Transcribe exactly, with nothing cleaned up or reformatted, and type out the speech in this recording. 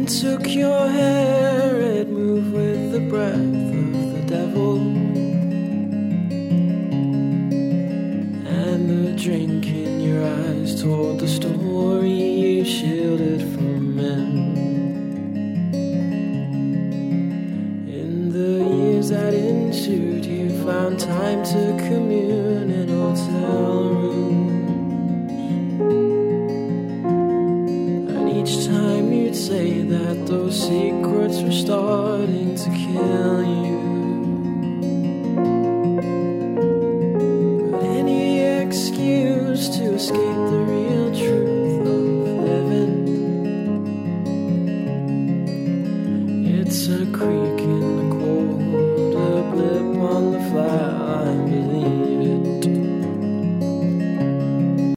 took your hair, it moved with the breath of the devil. And the drink in your eyes told the story you shielded from men. In the years that ensued, you found time to commune in hotel rooms. And each time you'd say that those secrets were starting to kill you.